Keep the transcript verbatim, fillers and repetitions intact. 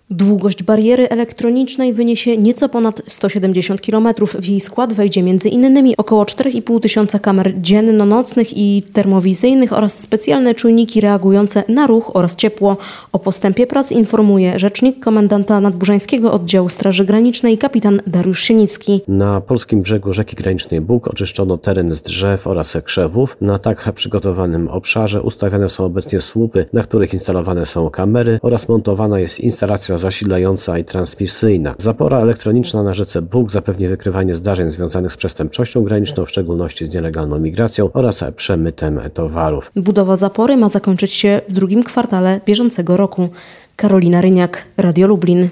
Długość bariery elektronicznej wyniesie nieco ponad sto siedemdziesiąt kilometrów. W jej skład wejdzie między innymi około cztery i pół tysiąca kamer dzienno-nocnych i termowizyjnych oraz specjalne czujniki reagujące na ruch oraz ciepło. O postępie prac informuje rzecznik komendanta nadburzańskiego oddziału Straży Granicznej kapitan Dariusz Sienicki. Na polskim brzegu rzeki granicznej Bug oczyszczono teren z drzew oraz krzewów. Na tak przygotowanym obszarze ustawiane są obecnie słupy, na których instalowane są kamery oraz montowana jest instalacja zasilająca i transmisyjna. Zapora elektroniczna na rzece Bug zapewni wykrywanie zdarzeń związanych z przestępczością graniczną, w szczególności z nielegalną migracją oraz przemytem towarów. Budowa zapory ma zakończyć się w drugim kwartale bieżącego roku. Karolina Ryniak, Radio Lublin.